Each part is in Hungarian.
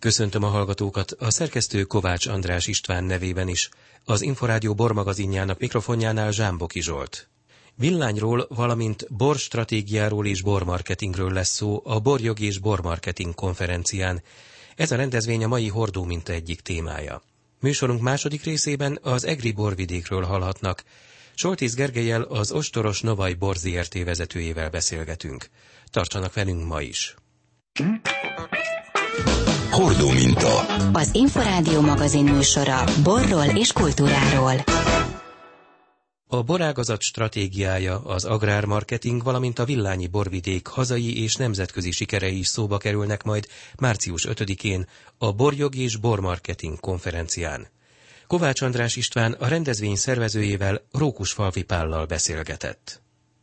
Köszöntöm a hallgatókat a szerkesztő Kovács András István nevében is. Az Inforádió bormagazinjának mikrofonjánál Zsámboki Zsolt. Villányról, valamint borstratégiáról és bormarketingről lesz szó a Borjog és Bormarketing konferencián. Ez a rendezvény a mai Hordó Minta egyik témája. Műsorunk második részében az EGRI borvidékről hallhatnak. Soltész Gergellyel, az ostoros Novaj Bor Zrt. Vezetőjével beszélgetünk. Tartsanak velünk ma is! Hordó Minta. Az Inforádió magazin műsora borról és kultúráról. A borágazat stratégiája, az agrármarketing, valamint a villányi borvidék hazai és nemzetközi sikerei is szóba kerülnek majd március 5-én a Borjog és Bormarketing konferencián. Kovács András István a rendezvény szervezőjével, Rókusfalvi Pállal beszélgetett.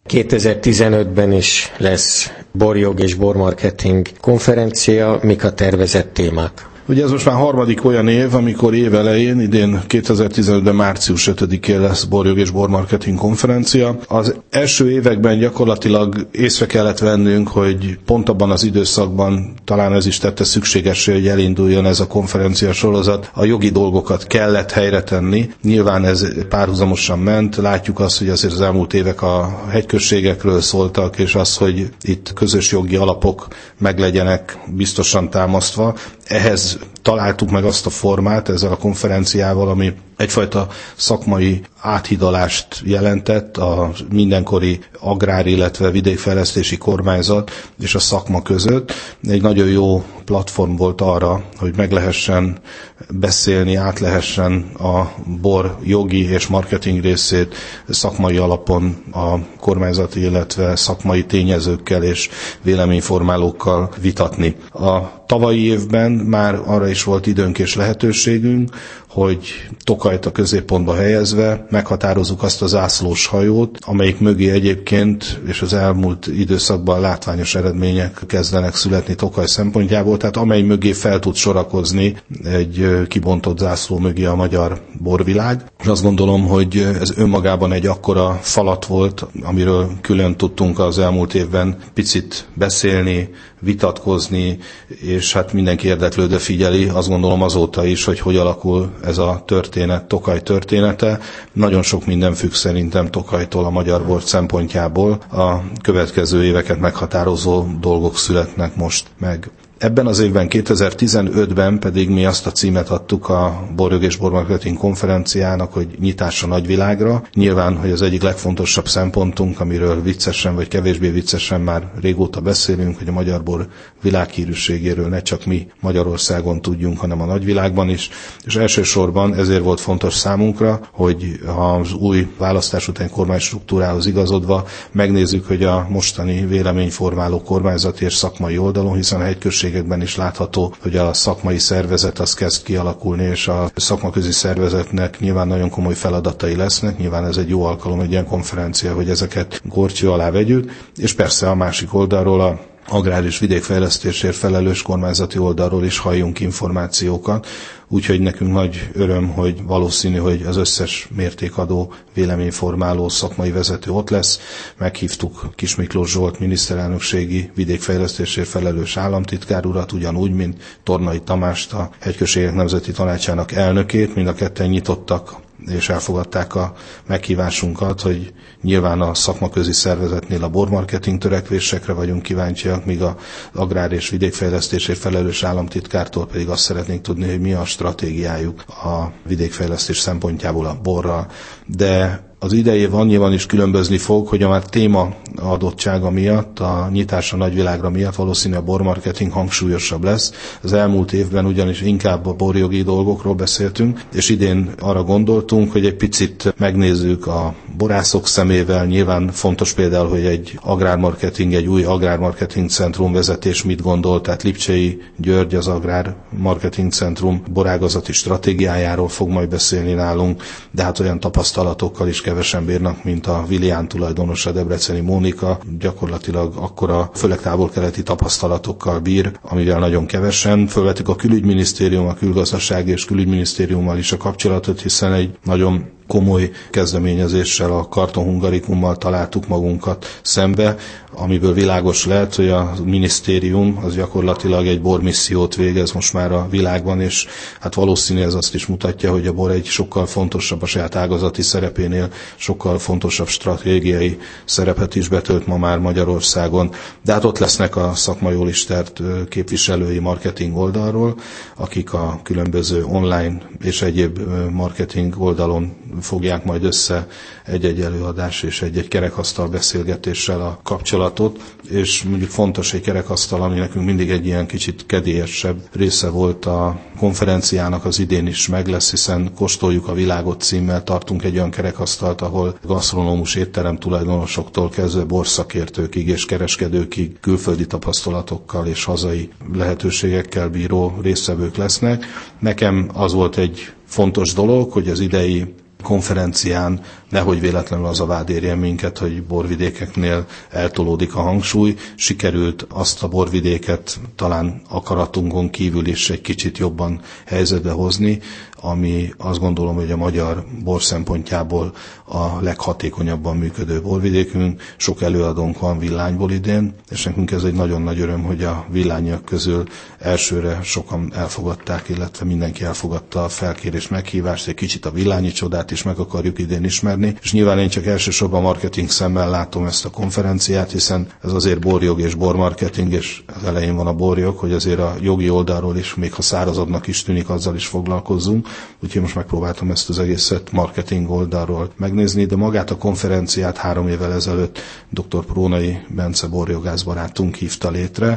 2015-ben is lesz Borjog és Bormarketing konferencia, mik a tervezett témák? Ugye ez most már harmadik olyan év, amikor évelején, idén 2015-ben március 5-én lesz Borjog és Bormarketing konferencia. Az első években gyakorlatilag észre kellett vennünk, hogy pont abban az időszakban talán ez is tette szükségessé, hogy elinduljon ez a konferencia sorozat. A jogi dolgokat kellett helyre tenni. Nyilván ez párhuzamosan ment. Látjuk azt, hogy azért az elmúlt évek a hegyközségekről szóltak, és az, hogy itt közös jogi alapok meglegyenek biztosan támasztva. Ehhez találtuk meg azt a formát ezzel a konferenciával, ami egyfajta szakmai áthidalást jelentett a mindenkori agrár, illetve vidékfejlesztési kormányzat és a szakma között. Egy nagyon jó platform volt arra, hogy meg lehessen beszélni, át lehessen a bor jogi és marketing részét szakmai alapon a kormányzati, illetve szakmai tényezőkkel és véleményformálókkal vitatni. A tavalyi évben már arra is volt időnk és lehetőségünk, hogy Tokajt a középpontba helyezve meghatározzuk azt a zászlós hajót, amelyik mögé egyébként és az elmúlt időszakban látványos eredmények kezdenek születni Tokaj szempontjából, tehát amely mögé fel tud sorakozni egy kibontott zászló mögé a magyar borvilág. És azt gondolom, hogy ez önmagában egy akkora falat volt, amiről külön tudtunk az elmúlt évben picit beszélni, vitatkozni, és hát mindenki érdeklődve figyeli, azt gondolom azóta is, hogy alakul ez a történet, Tokaj története. Nagyon sok minden függ szerintem Tokajtól a magyar bor szempontjából. A következő éveket meghatározó dolgok születnek most meg. Ebben az évben, 2015-ben pedig mi azt a címet adtuk a Borjog és Bormarketing konferenciának, hogy nyitás a nagyvilágra. Nyilván, hogy az egyik legfontosabb szempontunk, amiről viccesen vagy kevésbé viccesen már régóta beszélünk, hogy a magyar bor világhírűségéről ne csak mi Magyarországon tudjunk, hanem a nagyvilágban is. És elsősorban ezért volt fontos számunkra, hogy az új választás után kormánystruktúrához igazodva megnézzük, hogy a mostani véleményformáló kormányzati és szakmai oldalon, hiszen a hegyközségekben is látható, hogy a szakmai szervezet az kezd kialakulni, és a szakmaközi szervezetnek nyilván nagyon komoly feladatai lesznek. Nyilván ez egy jó alkalom, egy ilyen konferencia, hogy ezeket górcső alá vegyük, és persze a másik oldalról a agrár- és vidékfejlesztésért felelős kormányzati oldalról is halljunk információkat, úgyhogy nekünk nagy öröm, hogy valószínű, hogy az összes mértékadó, véleményformáló szakmai vezető ott lesz. Meghívtuk Kis Miklós Zsolt miniszterelnökségi vidékfejlesztésért felelős államtitkár urat, ugyanúgy, mint Tornai Tamást, a Hegyközségek Nemzeti Tanácsának elnökét. Mind a ketten nyitottak és elfogadták a meghívásunkat, hogy nyilván a szakmaközi szervezetnél a bormarketing törekvésekre vagyunk kíváncsiak, míg az agrár- és vidékfejlesztésért felelős államtitkártól pedig azt szeretnénk tudni, hogy mi a stratégiájuk a vidékfejlesztés szempontjából a borral. De az idei év annyiban is különbözni fog, hogy a már téma adottsága miatt, a nyitás a nagyvilágra miatt valószínű a bormarketing hangsúlyosabb lesz. Az elmúlt évben ugyanis inkább a borjogi dolgokról beszéltünk, és idén arra gondoltunk, hogy egy picit megnézzük a borászok szemével. Nyilván fontos például, hogy egy új agrármarketing centrum vezetés mit gondol, tehát Lipcsei György, az agrármarketing centrum borágazati stratégiájáról fog majd beszélni nálunk, de hát olyan tapasztalatokkal is kevesen bírnak, mint a Vilián tulajdonosa, Debreceni Mónika, gyakorlatilag akkora, főleg távol-keleti tapasztalatokkal bír, amivel nagyon kevesen. Fölvettük a külügyminisztérium, a külgazdasági és külügyminisztériummal is a kapcsolatot, hiszen egy nagyon komoly kezdeményezéssel, a Karton Hungarikummal találtuk magunkat szembe, amiből világos lehet, hogy a minisztérium az gyakorlatilag egy bormissziót végez most már a világban, és hát valószínű ez azt is mutatja, hogy a bor egy sokkal fontosabb, a saját ágazati szerepénél sokkal fontosabb stratégiai szerepet is betölt ma már Magyarországon. De hát ott lesznek a szakmai jól ismert képviselői marketing oldalról, akik a különböző online és egyéb marketing oldalon fogják majd össze egy-egy előadás és egy-egy kerekasztal beszélgetéssel a kapcsolatot, és mondjuk fontos egy kerekasztal, ami nekünk mindig egy ilyen kicsit kedélyesebb része volt a konferenciának, az idén is meg lesz, hiszen Kóstoljuk a világot címmel tartunk egy olyan kerekasztalt, ahol gasztronómus étterem tulajdonosoktól kezdve borszakértőkig és kereskedőkig külföldi tapasztalatokkal és hazai lehetőségekkel bíró résztvevők lesznek. Nekem az volt egy fontos dolog, hogy az idei konferencián nehogy véletlenül az a vád érjen minket, hogy borvidékeknél eltolódik a hangsúly. Sikerült azt a borvidéket talán akaratunkon kívül is egy kicsit jobban helyzetbe hozni, ami azt gondolom, hogy a magyar bor szempontjából a leghatékonyabban működő borvidékünk. Sok előadónk van Villányból idén, és nekünk ez egy nagyon nagy öröm, hogy a villányiak közül elsőre sokan elfogadták, illetve mindenki elfogadta a felkérés meghívást, egy kicsit a villányi csodát is meg akarjuk idén ismerni, és nyilván én csak elsősorban marketing szemmel látom ezt a konferenciát, hiszen ez azért borjog és bormarketing, és az elején van a borjog, hogy azért a jogi oldalról is, még ha szárazabbnak is tűnik, azzal is foglalkozzunk. Úgyhogy most megpróbáltam ezt az egészet marketing oldalról megnézni, de magát a konferenciát 3 évvel ezelőtt dr. Prónai Bence borjogász barátunk hívta létre.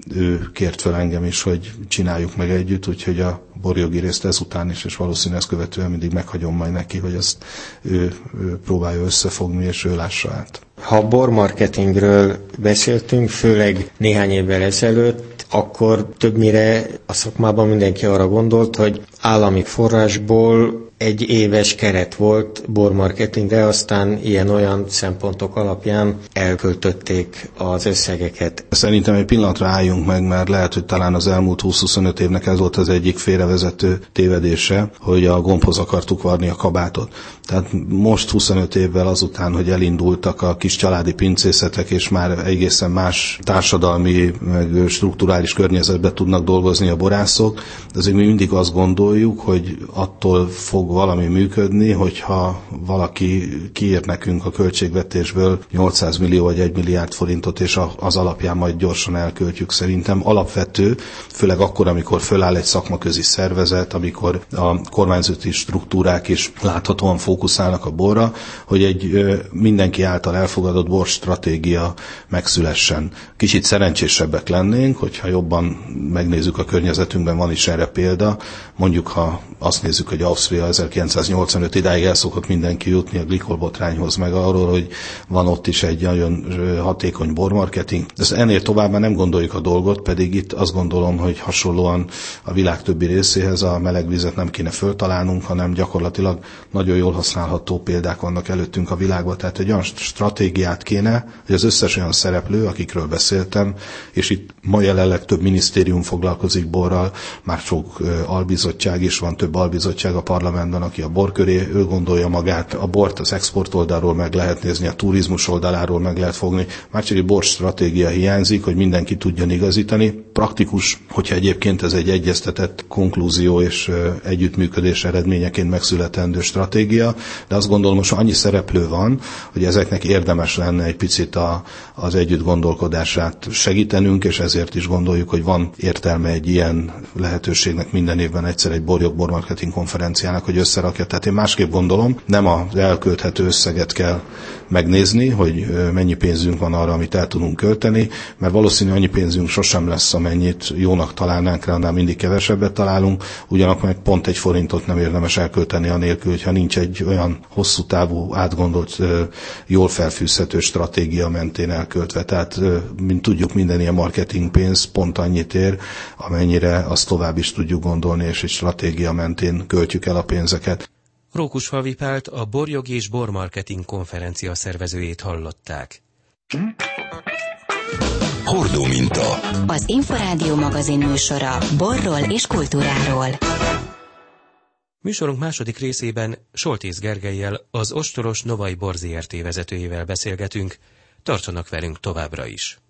Ő kért fel engem is, hogy csináljuk meg együtt, úgyhogy a borjogi részt ezután is, és valószínűleg ezt követően mindig meghagyom majd neki, hogy ezt ő próbálja összefogni, és ő lássa át. Ha bormarketingről beszéltünk, főleg néhány évvel ezelőtt, akkor többnyire a szakmában mindenki arra gondolt, hogy állami forrásból egy éves keret volt bormarketingre, aztán ilyen-olyan szempontok alapján elköltötték az összegeket. Szerintem egy pillanatra álljunk meg, mert lehet, hogy talán az elmúlt 20-25 évnek ez volt az egyik félrevezető tévedése, hogy a gombhoz akartuk varni a kabátot. Tehát most 25 évvel azután, hogy elindultak a kis családi pincészetek, és már egészen más társadalmi, meg strukturális környezetben tudnak dolgozni a borászok, azért mi mindig azt gondoljuk, hogy attól fog valami működni, hogyha valaki kiír nekünk a költségvetésből 800 millió vagy 1 milliárd forintot, és az alapján majd gyorsan elköltjük. Szerintem alapvető, főleg akkor, amikor föláll egy szakmaközi szervezet, amikor a kormányzati struktúrák is láthatóan fókuszálnak a borra, hogy egy mindenki által elfogadott borstratégia megszülessen. Kicsit szerencsésebbek lennénk, hogyha jobban megnézzük a környezetünkben, van is erre példa. Mondjuk, ha azt nézzük, hogy Ausztria 1985 idáig el szokott mindenki jutni a glikolbotrányhoz, meg arról, hogy van ott is egy nagyon hatékony bormarketing. De ennél tovább már nem gondoljuk a dolgot, pedig itt azt gondolom, hogy hasonlóan a világ többi részéhez a meleg vizet nem kéne föltalálnunk, hanem gyakorlatilag nagyon jól használható példák vannak előttünk a világban. Tehát egy olyan stratégiát kéne, hogy az összes olyan szereplő, akikről beszéltem, és itt ma jelenleg több minisztérium foglalkozik borral, már sok albizottság is van, több albizottság a parlamentben, aki a bor köré ő gondolja magát. A bort az export oldalról meg lehet nézni, a turizmus oldaláról meg lehet fogni. Már csak egy borstratégia hiányzik, hogy mindenki tudjon igazítani. Praktikus, hogyha egyébként ez egy egyeztetett konklúzió és együttműködés eredményeként megszületendő stratégia, de azt gondolom, most annyi szereplő van, hogy ezeknek érdemes lenne egy picit az együtt gondolkodását segítenünk, és ezért is gondoljuk, hogy van értelme egy ilyen lehetőségnek minden évben egyszer egy bormarketing konferenciának, hogy összerakja. Tehát én másképp gondolom, nem az elkölthető összeget kell megnézni, hogy mennyi pénzünk van arra, amit el tudunk költeni, mert valószínű annyi pénzünk sosem lesz, amennyit jónak találnánk rá, annál mindig kevesebbet találunk, ugyanakkor meg pont 1 forintot nem érdemes elkölteni anélkül, hogyha nincs egy olyan hosszú távú, átgondolt, jól felfűzhető stratégia mentén elköltve. Tehát, mint tudjuk, minden ilyen marketing pénz pont annyit ér, amennyire azt tovább is tudjuk gondolni, és egy stratégia mentén költjük el a pénzeket. Rókusfalvi Pált, a Borjogi és Bormarketing konferencia szervezőjét hallották. Hordóminta. Az Inforádió magazin műsora borról és kultúráról. Műsorunk második részében Soltész Gergellyel, az ostoros Novai Bor Zrt. Vezetőjével beszélgetünk. Tartsanak velünk továbbra is!